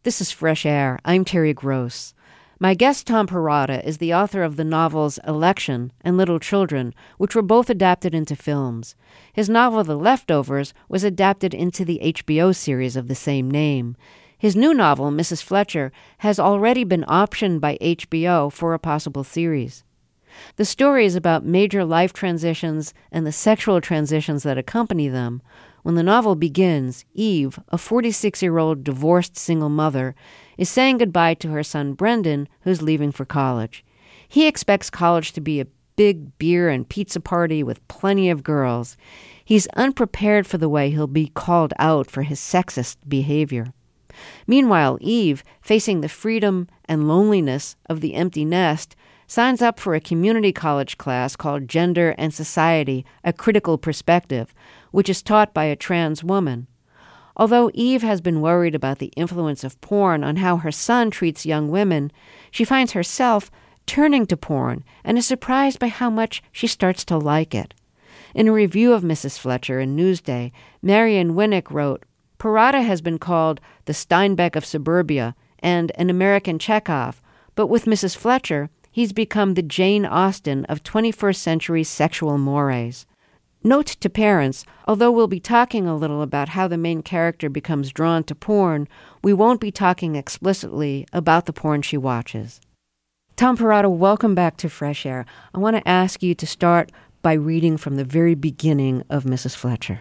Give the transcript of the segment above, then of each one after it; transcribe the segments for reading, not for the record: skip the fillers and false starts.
This is Fresh Air. I'm Terry Gross. My guest, Tom Perrotta, is the author of the novels Election and Little Children, which were both adapted into films. His novel The Leftovers was adapted into the HBO series of the same name. His new novel, Mrs. Fletcher, has already been optioned by HBO for a possible series. The story is about major life transitions and the sexual transitions that accompany them. When the novel begins, Eve, a 46-year-old divorced single mother, is saying goodbye to her son Brendan, who's leaving for college. He expects college to be a big beer and pizza party with plenty of girls. He's unprepared for the way he'll be called out for his sexist behavior. Meanwhile, Eve, facing the freedom and loneliness of the empty nest, signs up for a community college class called Gender and Society, A Critical Perspective, which is taught by a trans woman. Although Eve has been worried about the influence of porn on how her son treats young women, she finds herself turning to porn and is surprised by how much she starts to like it. In a review of Mrs. Fletcher in Newsday, Marian Winnick wrote, "Perrotta has been called the Steinbeck of suburbia and an American Chekhov, but with Mrs. Fletcher, he's become the Jane Austen of 21st century sexual mores." Note to parents, although we'll be talking a little about how the main character becomes drawn to porn, we won't be talking explicitly about the porn she watches. Tom Perrotta, welcome back to Fresh Air. I want to ask you to start by reading from the very beginning of Mrs. Fletcher.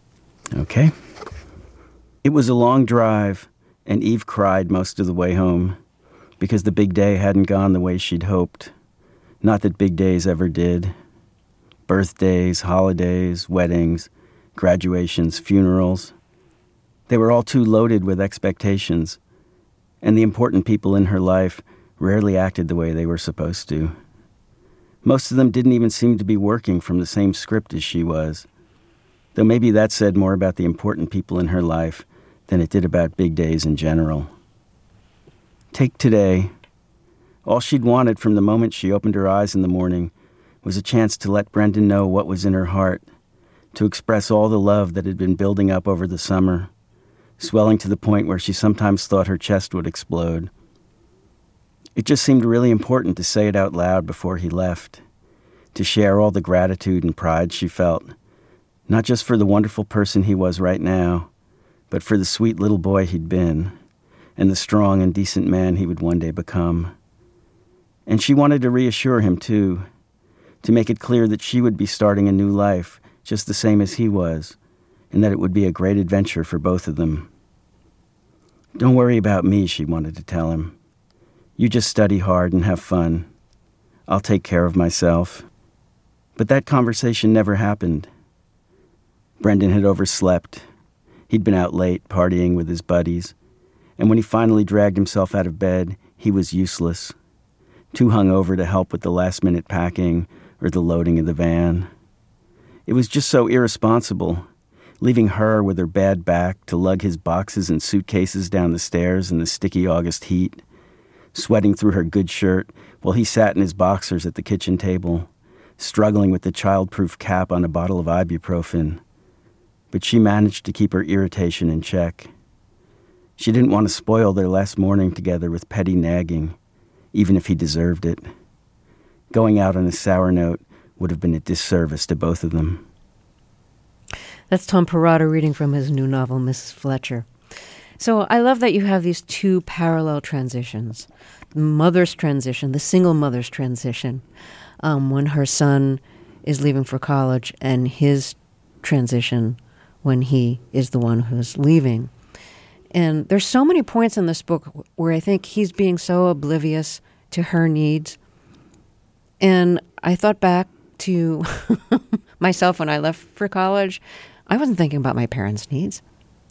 Okay. It was a long drive, and Eve cried most of the way home, because the big day hadn't gone the way she'd hoped. Not that big days ever did. Birthdays, holidays, weddings, graduations, funerals. They were all too loaded with expectations, and the important people in her life rarely acted the way they were supposed to. Most of them didn't even seem to be working from the same script as she was, though maybe that said more about the important people in her life than it did about big days in general. Take today. All she'd wanted from the moment she opened her eyes in the morning was a chance to let Brendan know what was in her heart, to express all the love that had been building up over the summer, swelling to the point where she sometimes thought her chest would explode. It just seemed really important to say it out loud before he left, to share all the gratitude and pride she felt, not just for the wonderful person he was right now, but for the sweet little boy he'd been, and the strong and decent man he would one day become. And she wanted to reassure him, too, to make it clear that she would be starting a new life, just the same as he was, and that it would be a great adventure for both of them. "Don't worry about me," she wanted to tell him. "You just study hard and have fun. I'll take care of myself." But that conversation never happened. Brendan had overslept. He'd been out late, partying with his buddies, and when he finally dragged himself out of bed, he was useless, too hungover to help with the last-minute packing or the loading of the van. It was just so irresponsible, leaving her with her bad back to lug his boxes and suitcases down the stairs in the sticky August heat, sweating through her good shirt while he sat in his boxers at the kitchen table, struggling with the child-proof cap on a bottle of ibuprofen. But she managed to keep her irritation in check. She didn't want to spoil their last morning together with petty nagging, even if he deserved it. Going out on a sour note would have been a disservice to both of them. That's Tom Perrotta reading from his new novel, Mrs. Fletcher. So I love that you have these two parallel transitions. The mother's transition, the single mother's transition, when her son is leaving for college, and his transition when he is the one who's leaving. And there's so many points in this book where I think he's being so oblivious to her needs. And I thought back to myself when I left for college. I wasn't thinking about my parents' needs.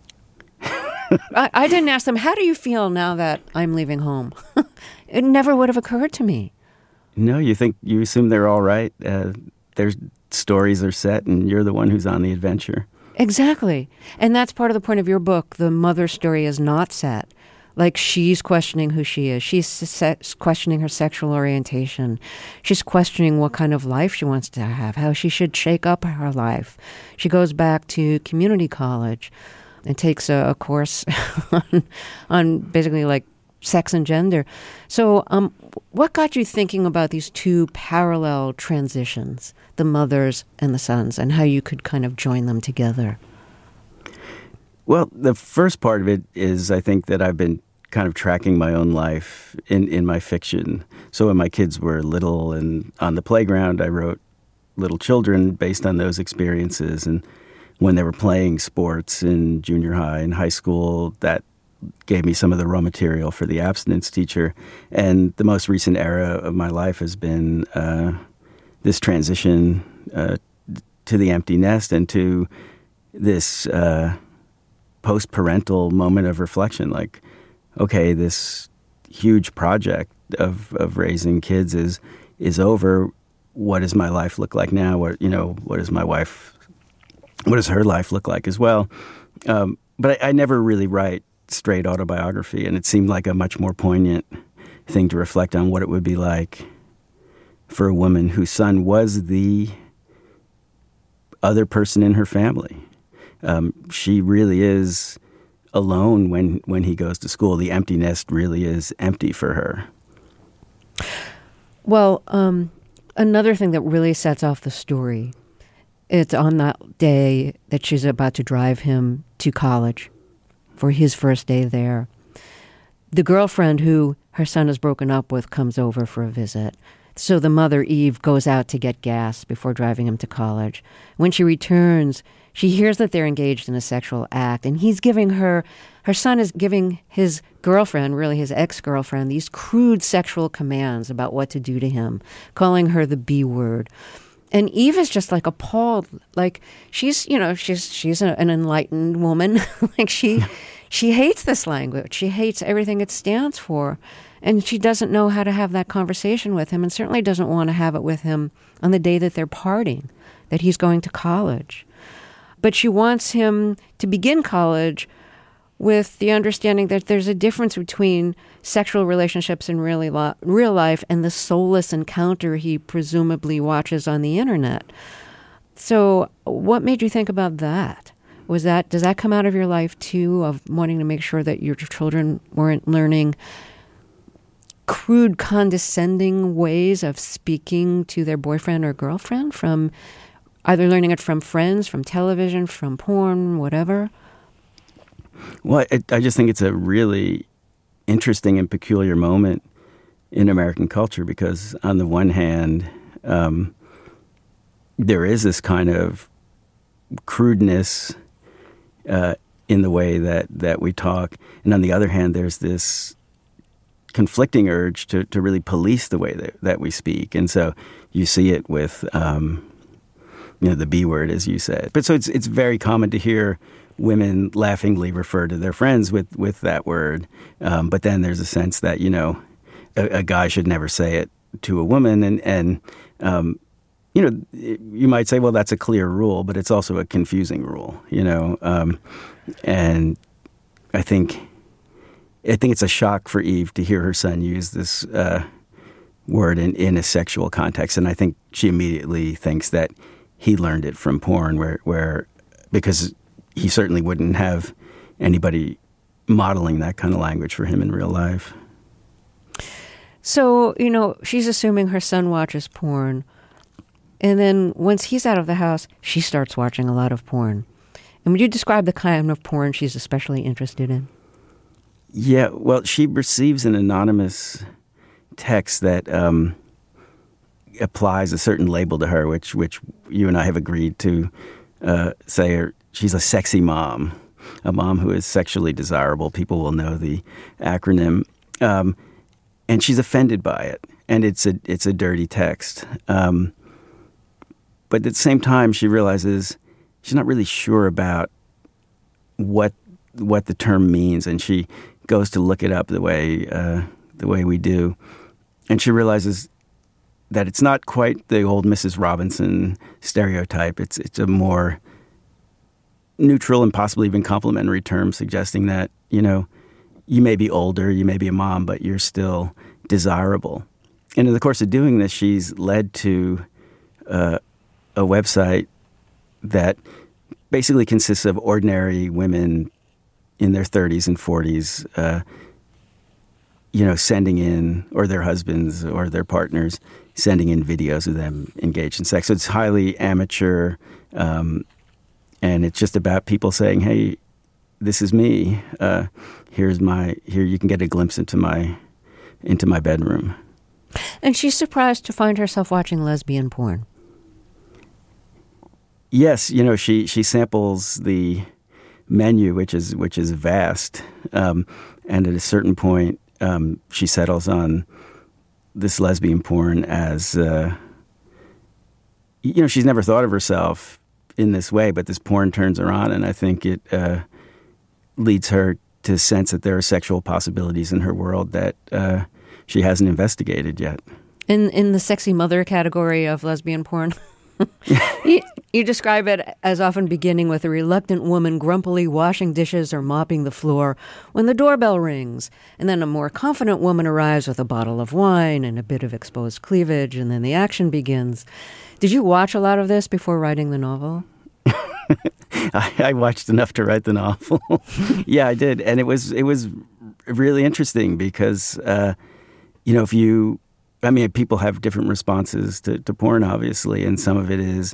I didn't ask them, how do you feel now that I'm leaving home? It never would have occurred to me. No, you assume they're all right. Their stories are set and you're the one who's on the adventure. Exactly. And that's part of the point of your book. The mother story is not set. Like, she's questioning who she is. She's questioning her sexual orientation. She's questioning what kind of life she wants to have, how she should shake up her life. She goes back to community college. and takes a course on basically like sex and gender. So what got you thinking about these two parallel transitions, the mothers and the sons, and how you could kind of join them together? Well, the first part of it is I think that I've been kind of tracking my own life in my fiction. So when my kids were little and on the playground, I wrote little children based on those experiences. And when they were playing sports in junior high and high school, that gave me some of the raw material for the abstinence teacher. And the most recent era of my life has been this transition to the empty nest and to this post-parental moment of reflection. Like, okay, this huge project of raising kids is over. What does my life look like now? What does her life look like as well? But I never really write straight autobiography, and it seemed like a much more poignant thing to reflect on what it would be like for a woman whose son was the other person in her family. She really is alone when he goes to school. The empty nest really is empty for her. Well, another thing that really sets off the story, it's on that day that she's about to drive him to college for his first day there. The girlfriend who her son has broken up with comes over for a visit. So the mother, Eve, goes out to get gas before driving him to college. When she returns, she hears that they're engaged in a sexual act, and her son is giving his girlfriend, really his ex-girlfriend, these crude sexual commands about what to do to him, calling her the B word. And Eve is just like appalled. Like she's an enlightened woman. Like she hates this language. She hates everything it stands for. And she doesn't know how to have that conversation with him, and certainly doesn't want to have it with him on the day that they're parting, that he's going to college. But she wants him to begin college with the understanding that there's a difference between sexual relationships in real life and the soulless encounter he presumably watches on the internet. So what made you think about that? Does that come out of your life too, of wanting to make sure that your children weren't learning crude, condescending ways of speaking to their boyfriend or girlfriend, from either learning it from friends, from television, from porn, whatever? Well, I just think it's a really interesting and peculiar moment in American culture because, on the one hand, there is this kind of crudeness in the way that we talk, and on the other hand, there's this conflicting urge to really police the way that we speak, and so you see it with the B word, as you said. But so it's very common to hear women laughingly refer to their friends with that word. But then there's a sense that, a guy should never say it to a woman. And you might say, well, that's a clear rule, but it's also a confusing rule, and I think it's a shock for Eve to hear her son use this word in a sexual context. And I think she immediately thinks that he learned it from porn, where because he certainly wouldn't have anybody modeling that kind of language for him in real life. So, she's assuming her son watches porn. And then once he's out of the house, she starts watching a lot of porn. And would you describe the kind of porn she's especially interested in? Yeah, well, she receives an anonymous text that applies a certain label to her, which you and I have agreed to say she's a sexy mom, a mom who is sexually desirable. People will know the acronym. And she's offended by it. And it's a dirty text. But at the same time, she realizes she's not really sure about what the term means. And she goes to look it up the way we do. And she realizes that it's not quite the old Mrs. Robinson stereotype. It's a more neutral and possibly even complimentary term, suggesting that, you may be older, you may be a mom, but you're still desirable. And in the course of doing this, she's led to a website that basically consists of ordinary women in their 30s and 40s, sending in, or their husbands or their partners, sending in videos of them engaged in sex. So it's highly amateur, and it's just about people saying, hey, this is me. Here you can get a glimpse into my bedroom. And she's surprised to find herself watching lesbian porn. Yes, she samples the menu, which is vast, and at a certain point, she settles on this lesbian porn as, she's never thought of herself in this way, but this porn turns her on, and I think it leads her to sense that there are sexual possibilities in her world that she hasn't investigated yet. In the sexy mother category of lesbian porn, you describe it as often beginning with a reluctant woman grumpily washing dishes or mopping the floor when the doorbell rings, and then a more confident woman arrives with a bottle of wine and a bit of exposed cleavage, and then the action begins. Did you watch a lot of this before writing the novel? I watched enough to write the novel. Yeah, I did, and it was really interesting because people have different responses to porn, obviously, and some of it is,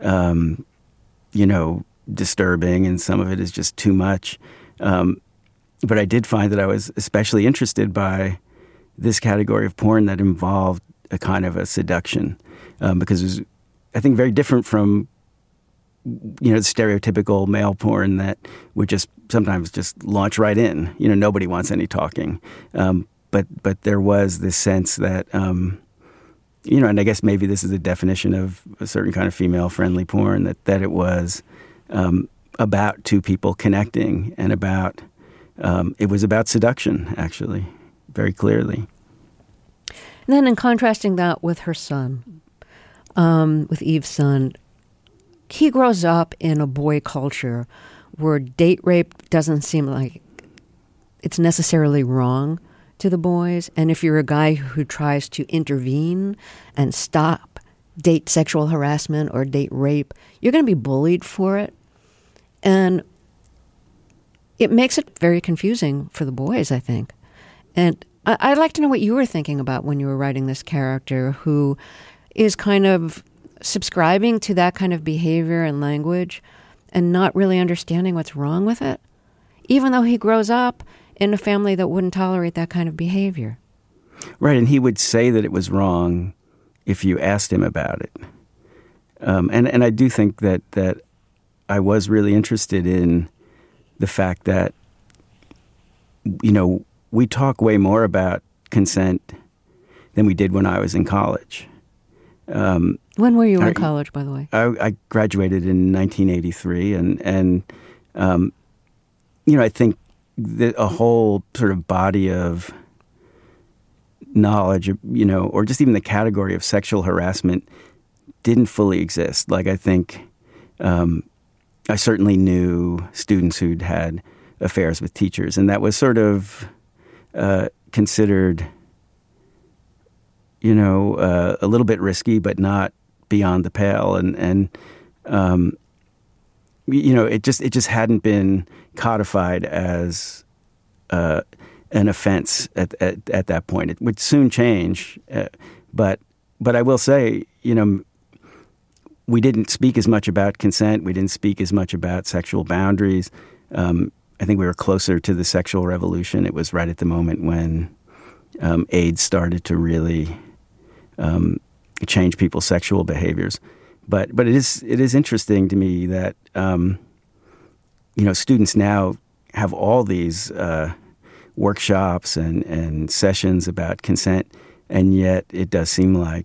disturbing, and some of it is just too much. But I did find that I was especially interested by this category of porn that involved a kind of a seduction, because it was, I think, very different from the stereotypical male porn that would just sometimes just launch right in. Nobody wants any talking. But there was this sense that, and I guess maybe this is the definition of a certain kind of female-friendly porn, that it was about two people connecting and it was about seduction, actually, very clearly. And then in contrasting that with her son, with Eve's son, he grows up in a boy culture where date rape doesn't seem like it's necessarily wrong to the boys. And if you're a guy who tries to intervene and stop date sexual harassment or date rape, you're going to be bullied for it. And it makes it very confusing for the boys, I think. And I'd like to know what you were thinking about when you were writing this character who is kind of subscribing to that kind of behavior and language and not really understanding what's wrong with it, even though he grows up in a family that wouldn't tolerate that kind of behavior. Right, and he would say that it was wrong if you asked him about it. And I do think that I was really interested in the fact that, we talk way more about consent than we did when I was in college. When were you in college, by the way? I graduated in 1983, and I think that a whole sort of body of knowledge, or just even the category of sexual harassment didn't fully exist. Like, I think I certainly knew students who'd had affairs with teachers, and that was sort of considered, a little bit risky, but not beyond the pale. And it just hadn't been codified as an offense at that point. It would soon change, but I will say, we didn't speak as much about consent. We didn't speak as much about sexual boundaries. I think we were closer to the sexual revolution. It was right at the moment when AIDS started to really change people's sexual behaviors. But it is interesting to me that students now have all these workshops and sessions about consent, and yet it does seem like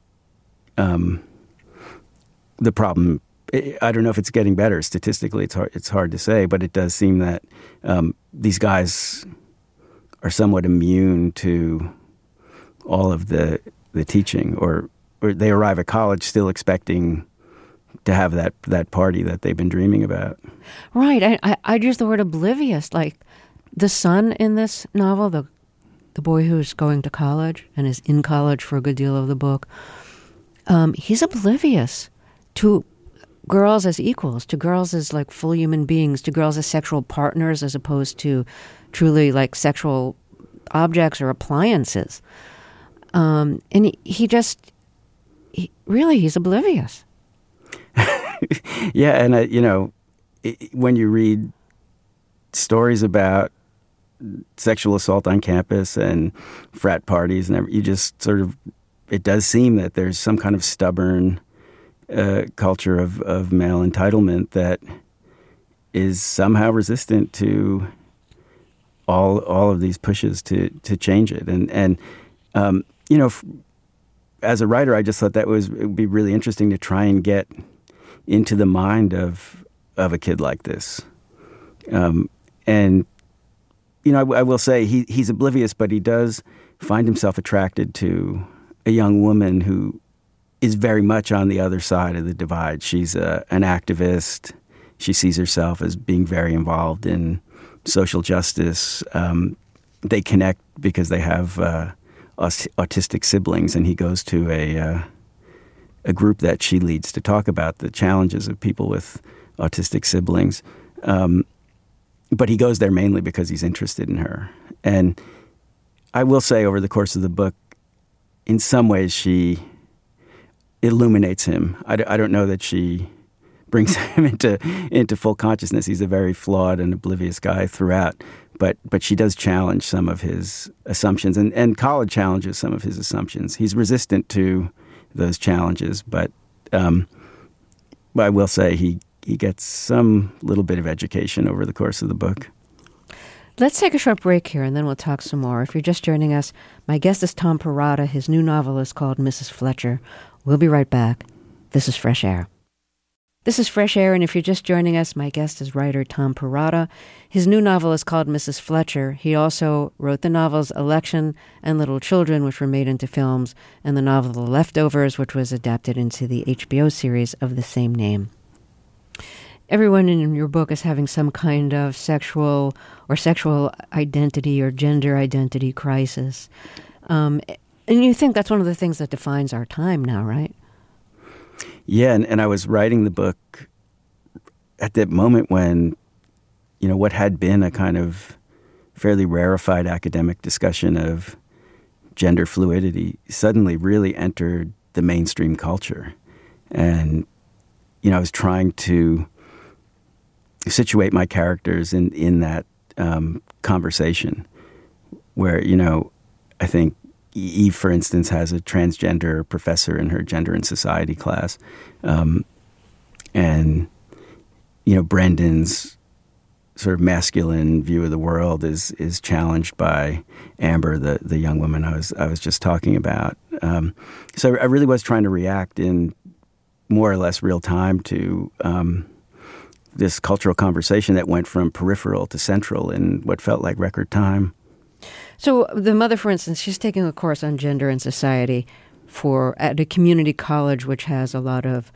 the problem. I don't know if it's getting better statistically. It's hard to say, but it does seem that these guys are somewhat immune to all of the teaching, or they arrive at college still expecting to have that party that they've been dreaming about. Right. I'd use the word oblivious. Like the son in this novel, the boy who's going to college and is in college for a good deal of the book, he's oblivious to girls as equals, to girls as like full human beings, to girls as sexual partners as opposed to truly like sexual objects or appliances. And he's oblivious. Yeah, and when you read stories about sexual assault on campus and frat parties and you just sort of, it does seem that there's some kind of stubborn culture of male entitlement that is somehow resistant to all of these pushes to change it. And as a writer, I just thought it would be really interesting to try and get into the mind of a kid like this. And I will say he's oblivious, but he does find himself attracted to a young woman who is very much on the other side of the divide. She's an activist. She sees herself as being very involved in social justice. They connect because they have autistic siblings, and he goes to a group that she leads to talk about the challenges of people with autistic siblings. But he goes there mainly because he's interested in her. And I will say over the course of the book, in some ways she illuminates him. I don't know that she brings him into full consciousness. He's a very flawed and oblivious guy throughout. But she does challenge some of his assumptions, and Khaled challenges some of his assumptions. He's resistant to those challenges, but I will say he gets some little bit of education over the course of the book. Let's take a short break here, and then we'll talk some more. If you're just joining us, my guest is Tom Perrotta. His new novel is called Mrs. Fletcher. We'll be right back. This is Fresh Air. This is Fresh Air, and if you're just joining us, my guest is writer Tom Perrotta. His new novel is called Mrs. Fletcher. He also wrote the novels Election and Little Children, which were made into films, and the novel The Leftovers, which was adapted into the HBO series of the same name. Everyone in your book is having some kind of sexual identity or gender identity crisis. And you think that's one of the things that defines our time now, right? Yeah, and I was writing the book at that moment when, what had been a kind of fairly rarefied academic discussion of gender fluidity suddenly really entered the mainstream culture. And, I was trying to situate my characters in that conversation where, I think Eve, for instance, has a transgender professor in her gender and society class. And, Brendan's sort of masculine view of the world is challenged by Amber, the young woman I was just talking about. So I really was trying to react in more or less real time to this cultural conversation that went from peripheral to central in what felt like record time. So the mother, for instance, she's taking a course on gender and society at a community college, which has a lot of,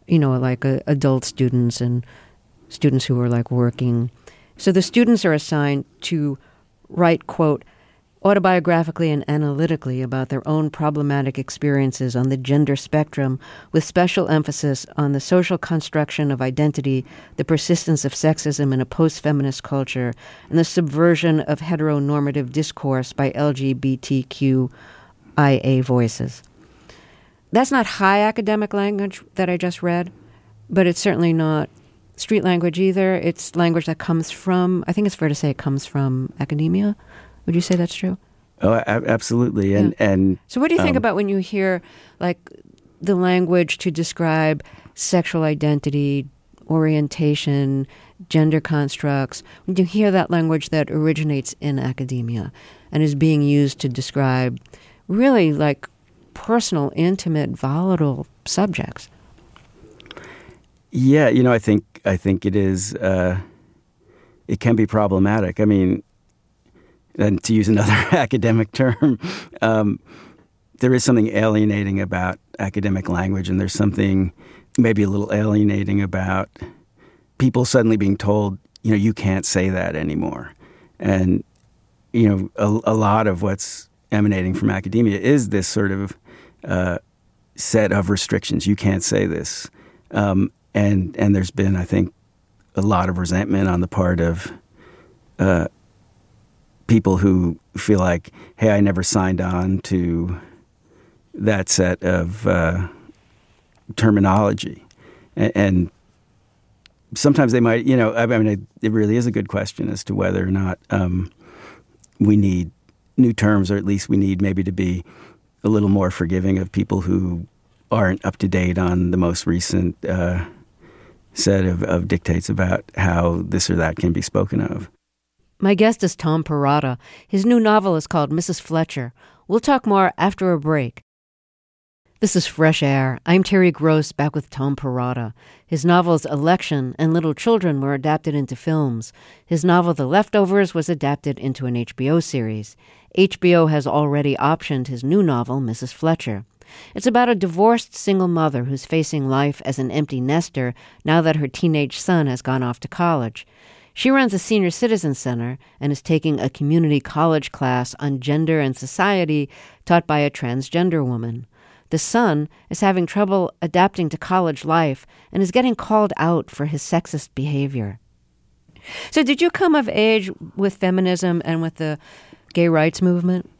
adult students and students who are like working. So the students are assigned to write, quote, autobiographically and analytically about their own problematic experiences on the gender spectrum, with special emphasis on the social construction of identity, the persistence of sexism in a post-feminist culture, and the subversion of heteronormative discourse by LGBTQIA voices. That's not high academic language that I just read, but it's certainly not street language either. It's language that comes from, I think it's fair to say it comes from academia. Would you say that's true? Oh, absolutely. And so what do you think about when you hear like the language to describe sexual identity, orientation, gender constructs, when you hear that language that originates in academia and is being used to describe really like personal, intimate, volatile subjects? Yeah, I think it is, it can be problematic. I mean, and to use another academic term, there is something alienating about academic language, and there's something maybe a little alienating about people suddenly being told, you can't say that anymore. And, a lot of what's emanating from academia is this sort of set of restrictions. You can't say this. and there's been, I think, a lot of resentment on the part of people who feel like, hey, I never signed on to that set of terminology. And sometimes they might, it really is a good question as to whether or not we need new terms, or at least we need maybe to be a little more forgiving of people who aren't up to date on the most recent set of dictates about how this or that can be spoken of. My guest is Tom Perrotta. His new novel is called Mrs. Fletcher. We'll talk more after a break. This is Fresh Air. I'm Terry Gross, back with Tom Perrotta. His novels Election and Little Children were adapted into films. His novel The Leftovers was adapted into an HBO series. HBO has already optioned his new novel, Mrs. Fletcher. It's about a divorced single mother who's facing life as an empty nester now that her teenage son has gone off to college. She runs a senior citizen center and is taking a community college class on gender and society taught by a transgender woman. The son is having trouble adapting to college life and is getting called out for his sexist behavior. So did you come of age with feminism and with the gay rights movement?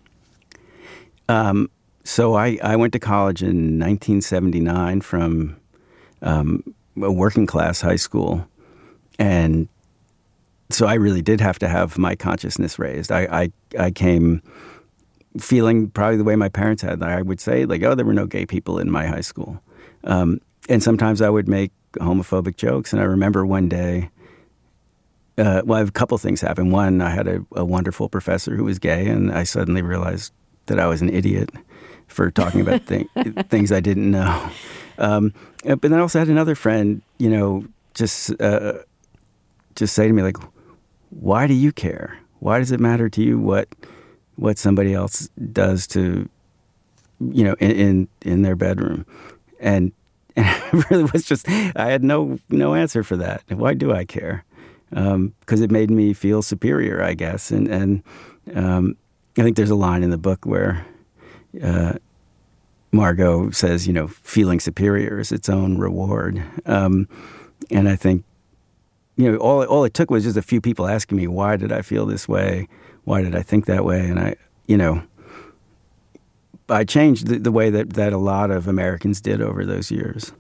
So I went to college in 1979 from a working class high school. And so I really did have to have my consciousness raised. I came feeling probably the way my parents had. I would say, like, oh, there were no gay people in my high school. And sometimes I would make homophobic jokes. And I remember one day, I have a couple things happen. One, I had a wonderful professor who was gay, and I suddenly realized that I was an idiot for talking about things I didn't know. But then I also had another friend, just say to me, like, why do you care? Why does it matter to you what somebody else does to, in their bedroom? And it really was just, I had no answer for that. Why do I care? Because it made me feel superior, I guess. And I think there's a line in the book where Margot says, feeling superior is its own reward. And I think, all it took was just a few people asking me, why did I feel this way? Why did I think that way? And I changed the way that a lot of Americans did over those years.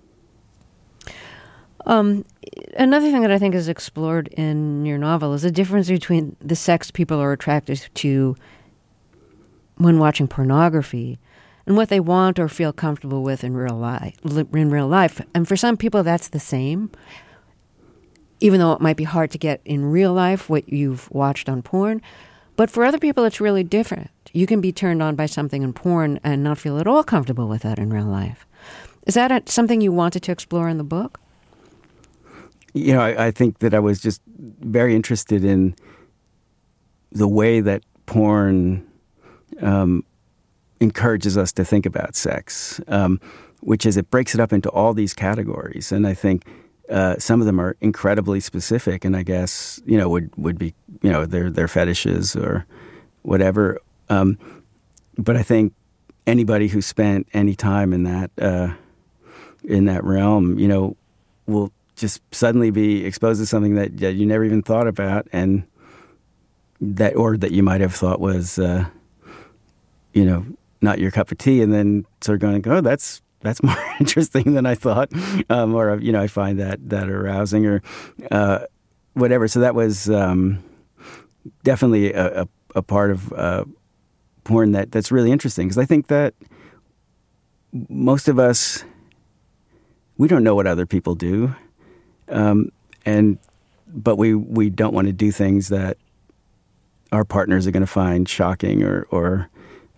Another thing that I think is explored in your novel is the difference between the sex people are attracted to when watching pornography and what they want or feel comfortable with in real life. And for some people, that's the same, even though it might be hard to get in real life what you've watched on porn. But for other people, it's really different. You can be turned on by something in porn and not feel at all comfortable with that in real life. Is that something you wanted to explore in the book? I think that I was just very interested in the way that porn encourages us to think about sex, which is it breaks it up into all these categories. And I think some of them are incredibly specific, and I guess, would be, their fetishes or whatever. But I think anybody who spent any time in that realm, will just suddenly be exposed to something that you never even thought about, and that you might have thought was, not your cup of tea, and then sort of going, oh, that's more interesting than I thought, or I find that arousing or whatever. So that was definitely a part of porn that's really interesting, because I think that most of us, we don't know what other people do. But we don't want to do things that our partners are going to find shocking or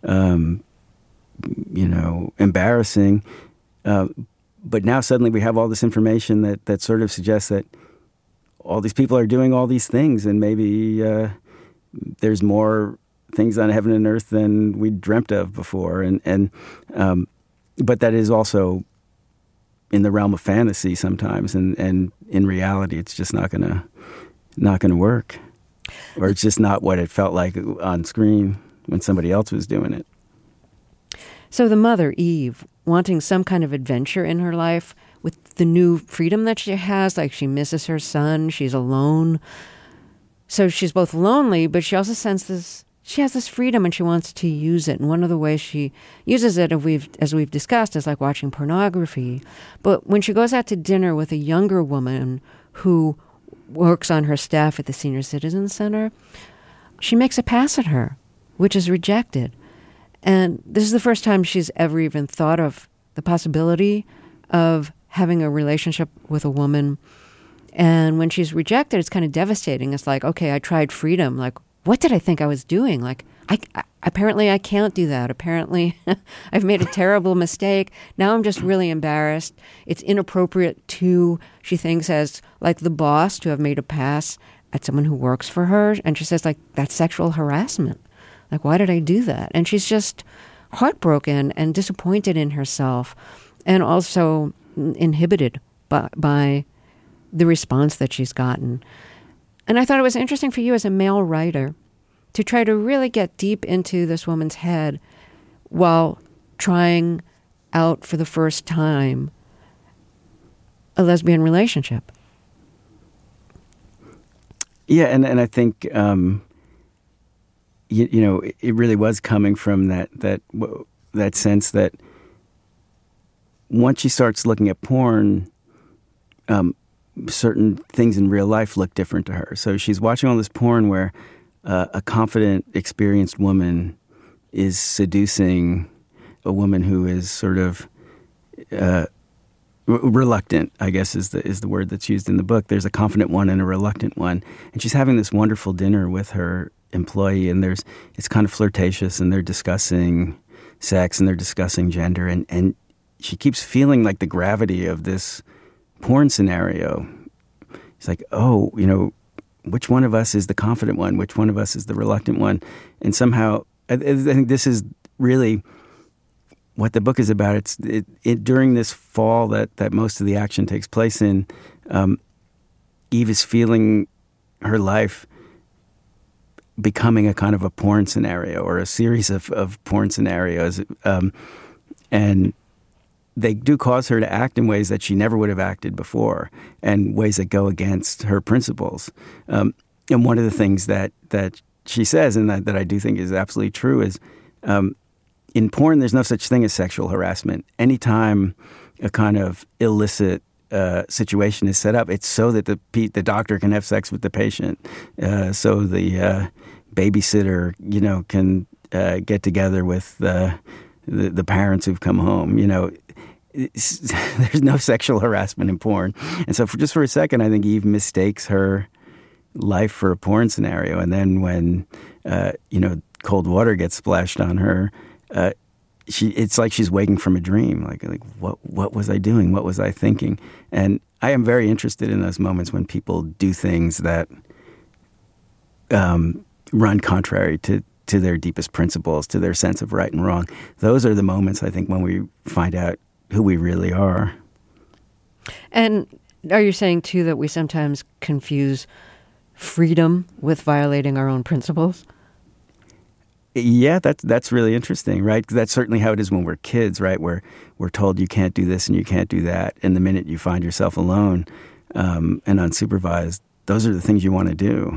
embarrassing. But now suddenly we have all this information that sort of suggests that all these people are doing all these things, and maybe there's more things on heaven and earth than we dreamt of before. But that is also in the realm of fantasy sometimes, and in reality, it's just not gonna work, or it's just not what it felt like on screen when somebody else was doing it. So the mother, Eve, wanting some kind of adventure in her life with the new freedom that she has, like she misses her son, she's alone. So she's both lonely, but she also senses she has this freedom and she wants to use it. And one of the ways she uses it, as we've discussed, is like watching pornography. But when she goes out to dinner with a younger woman who works on her staff at the Senior Citizen Center, she makes a pass at her, which is rejected. And this is the first time she's ever even thought of the possibility of having a relationship with a woman. And when she's rejected, it's kind of devastating. It's like, okay, I tried freedom. Like, what did I think I was doing? Like, apparently I can't do that. Apparently I've made a terrible mistake. Now I'm just really embarrassed. It's inappropriate to, she thinks, as like the boss, to have made a pass at someone who works for her. And she says, like, that's sexual harassment. Like, why did I do that? And she's just heartbroken and disappointed in herself and also inhibited by the response that she's gotten. And I thought it was interesting for you as a male writer to try to really get deep into this woman's head while trying out for the first time a lesbian relationship. Yeah, and I think you know, it really was coming from that sense that once she starts looking at porn, certain things in real life look different to her. So she's watching all this porn where a confident, experienced woman is seducing a woman who is sort of reluctant, I guess is the word that's used in the book. There's a confident one and a reluctant one. And she's having this wonderful dinner with her employee, and it's kind of flirtatious, and they're discussing sex and they're discussing gender, and she keeps feeling like the gravity of this porn scenario. It's like, oh, you know, which one of us is the confident one? Which one of us is the reluctant one? And somehow, I think this is really what the book is about. It's during this fall that most of the action takes place in. Eve is feeling her life becoming a kind of a porn scenario or a series of porn scenarios. And they do cause her to act in ways that she never would have acted before and ways that go against her principles. And one of the things that she says, and that I do think is absolutely true, is in porn, there's no such thing as sexual harassment. Anytime a kind of illicit situation is set up, it's so that the doctor can have sex with the patient, so the babysitter, you know, can get together with the parents who've come home. You know, there's no sexual harassment in porn. And so for a second, I think Eve mistakes her life for a porn scenario. And then when, you know, cold water gets splashed on her, it's like she's waking from a dream. Like what was I doing? What was I thinking? And I am very interested in those moments when people do things that run contrary to their deepest principles, to their sense of right and wrong. Those are the moments, I think, when we find out who we really are. And are you saying, too, that we sometimes confuse freedom with violating our own principles? Yeah, that's really interesting, right? That's certainly how it is when we're kids, right? Where we're told you can't do this and you can't do that. And the minute you find yourself alone and unsupervised, those are the things you want to do.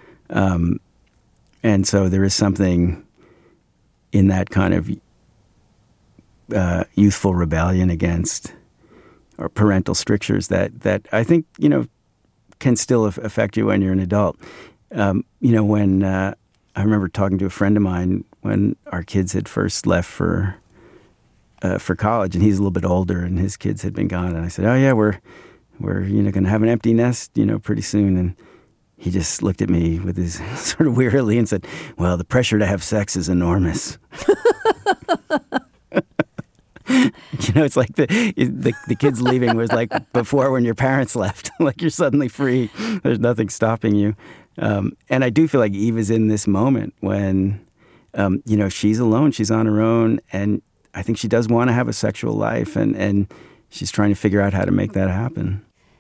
And so there is something in that kind of youthful rebellion against or parental strictures that I think, you know, can still affect you when you're an adult. You know, when I remember talking to a friend of mine when our kids had first left for college, and he's a little bit older, and his kids had been gone. And I said, "Oh yeah, we're you know going to have an empty nest, you know, pretty soon." And he just looked at me with his sort of wearily and said, "Well, the pressure to have sex is enormous." You know, it's like the kids leaving was like before when your parents left. Like you're suddenly free. There's nothing stopping you. And I do feel like Eve is in this moment when, you know, she's alone. She's on her own. And I think she does want to have a sexual life. And she's trying to figure out how to make that happen.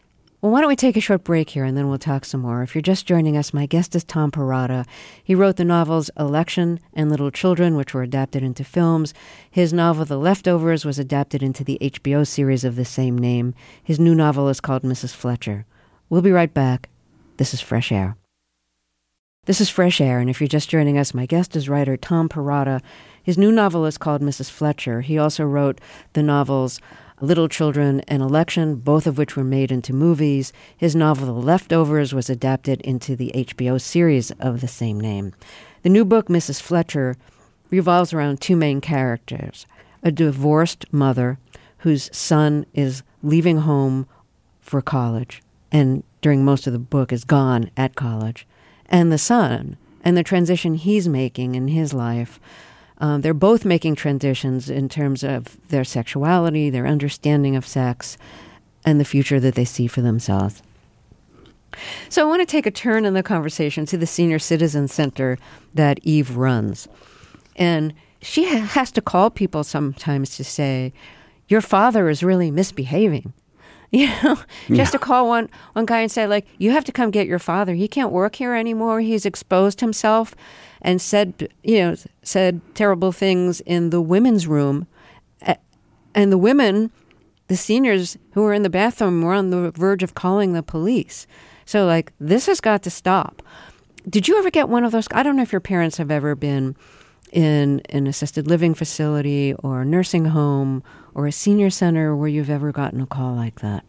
Well, why don't we take a short break here and then we'll talk some more. If you're just joining us, my guest is Tom Perrotta. He wrote the novels Election and Little Children, which were adapted into films. His novel The Leftovers was adapted into the HBO series of the same name. His new novel is called Mrs. Fletcher. We'll be right back. This is Fresh Air. This is Fresh Air, and if you're just joining us, my guest is writer Tom Perrotta. His new novel is called Mrs. Fletcher. He also wrote the novels Little Children and Election, both of which were made into movies. His novel The Leftovers was adapted into the HBO series of the same name. The new book, Mrs. Fletcher, revolves around two main characters: a divorced mother whose son is leaving home for college and during most of the book is gone at college, and the son and the transition he's making in his life. They're both making transitions in terms of their sexuality, their understanding of sex, and the future that they see for themselves. So I want to take a turn in the conversation to the Senior Citizen Center that Eve runs. And she has to call people sometimes to say, your father is really misbehaving. Just to call one guy and say, like, you have to come get your father. He can't work here anymore. He's exposed himself and said terrible things in the women's room. And the women, the seniors who were in the bathroom, were on the verge of calling the police. So, like, this has got to stop. Did you ever get one of those? I don't know if your parents have ever been in an assisted living facility or a nursing home or a senior center where you've ever gotten a call like that.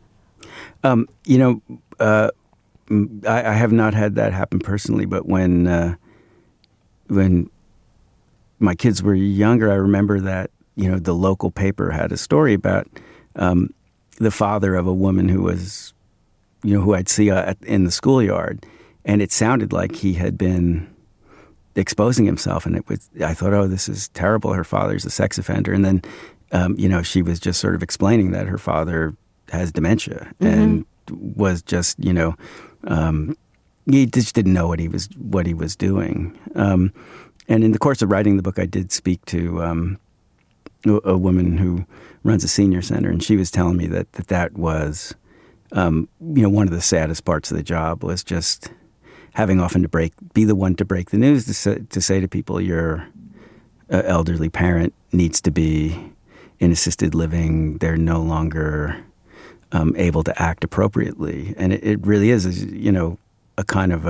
I have not had that happen personally, but when my kids were younger, I remember that, the local paper had a story about the father of a woman who was, who I'd see in the schoolyard. And it sounded like he had been exposing himself. And I thought, oh, this is terrible. Her father's a sex offender. And then, she was just sort of explaining that her father has dementia and was just, he just didn't know what he was doing. And in the course of writing the book, I did speak to a woman who runs a senior center, and she was telling me that was, one of the saddest parts of the job was just having often to be the one to break the news, to say to people, your elderly parent needs to be in assisted living. They're no longer able to act appropriately. And it really is, a kind of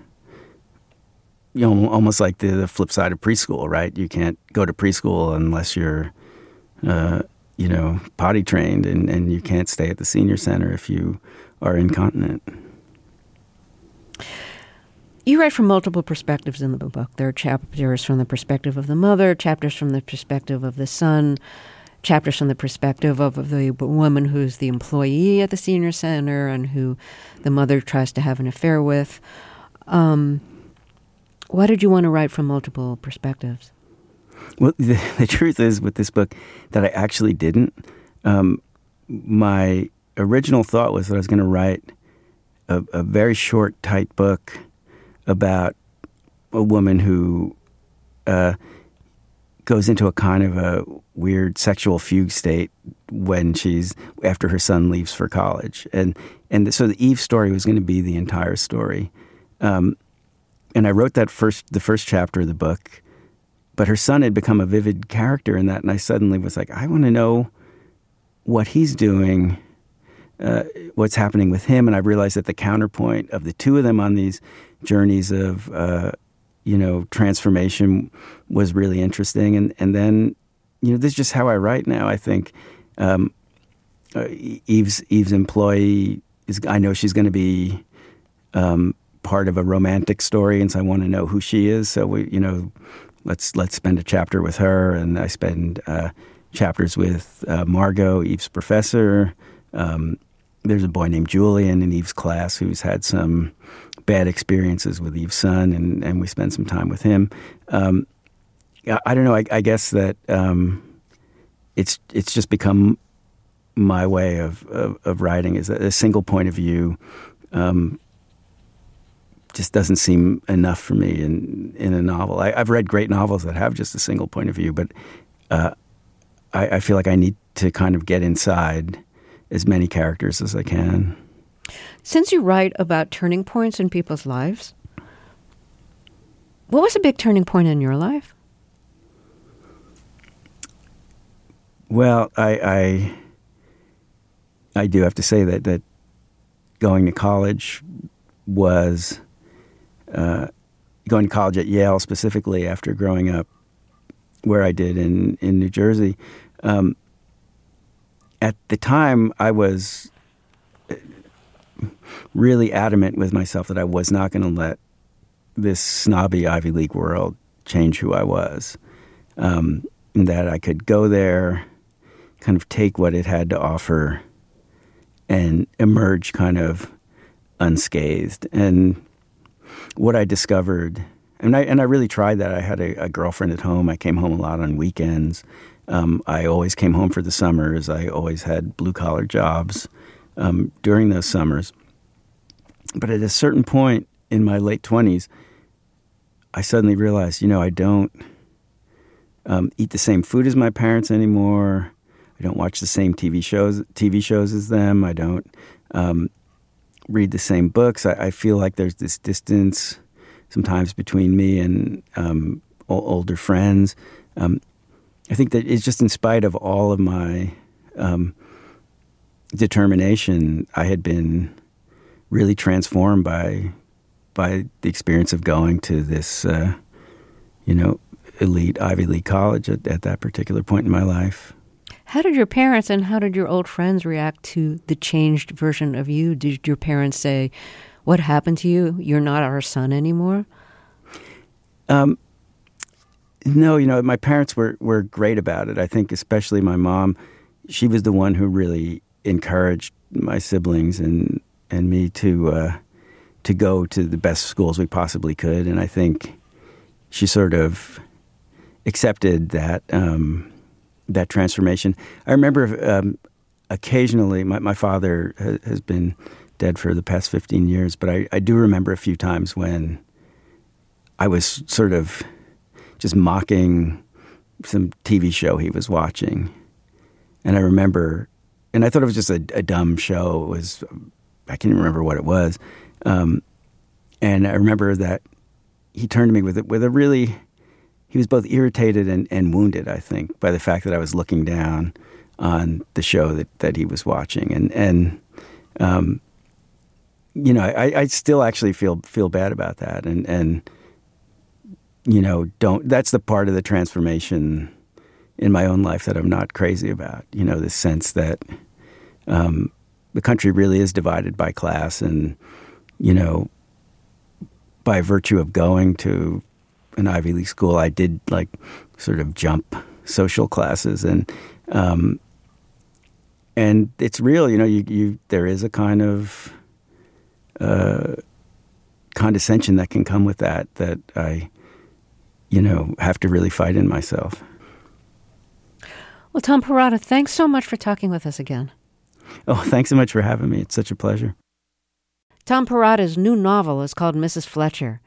almost like the flip side of preschool, right? You can't go to preschool unless you're, potty trained, and you can't stay at the senior center if you are incontinent. You write from multiple perspectives in the book. There are chapters from the perspective of the mother, chapters from the perspective of the son, chapters from the perspective of the woman who's the employee at the senior center and who the mother tries to have an affair with. Why did you want to write from multiple perspectives? Well, the truth is with this book that I actually didn't. My original thought was that I was going to write a very short, tight book about a woman who goes into a kind of a weird sexual fugue state after her son leaves for college. And so the Eve story was going to be the entire story. And I wrote the first chapter of the book, but her son had become a vivid character in that, and I suddenly was like, I want to know what he's doing, what's happening with him. And I realized that the counterpoint of the two of them on these journeys of, transformation was really interesting. And then, this is just how I write now. I think Eve's employee I know she's going to be part of a romantic story, and so I want to know who she is. So let's spend a chapter with her, and I spend chapters with Margot, Eve's professor. There's a boy named Julian in Eve's class who's had some bad experiences with Eve's son, and we spend some time with him. I don't know. I guess that it's just become my way of writing is a single point of view. Just doesn't seem enough for me in a novel. I've read great novels that have just a single point of view, but I feel like I need to kind of get inside as many characters as I can. Since you write about turning points in people's lives, what was a big turning point in your life? Well, I do have to say that going to college was going to college at Yale specifically after growing up where I did in New Jersey. At the time, I was really adamant with myself that I was not going to let this snobby Ivy League world change who I was. And that I could go there, kind of take what it had to offer, and emerge kind of unscathed. And what I discovered, and I really tried that. I had a girlfriend at home. I came home a lot on weekends. I always came home for the summers. I always had blue-collar jobs during those summers. But at a certain point in my late 20s, I suddenly realized, I don't eat the same food as my parents anymore. I don't watch the same TV shows as them. I don't read the same books. I feel like there's this distance sometimes between me and older friends. I think that it's just in spite of all of my determination, I had been really transformed by the experience of going to this, elite Ivy League college at that particular point in my life. How did your parents and how did your old friends react to the changed version of you? Did your parents say, "What happened to you? You're not our son anymore"? No, my parents were great about it. I think especially my mom, she was the one who really encouraged my siblings and me to go to the best schools we possibly could. And I think she sort of accepted that that transformation. I remember occasionally, my father has been dead for the past 15 years, but I do remember a few times when I was sort of just mocking some TV show he was watching. And I remember, and I thought it was just a dumb show. It was, I can't even remember what it was. And I remember that he turned to me with a really, he was both irritated and wounded, I think, by the fact that I was looking down on the show that he was watching. And I still actually feel bad about that. And that's the part of the transformation in my own life that I'm not crazy about. This sense that the country really is divided by class, and by virtue of going to an Ivy League school, I did sort of jump social classes, and it's real. There is a kind of condescension that can come with that I have to really fight in myself. Well, Tom Perrotta, thanks so much for talking with us again. Oh, thanks so much for having me. It's such a pleasure. Tom Perrotta's new novel is called Mrs. Fletcher.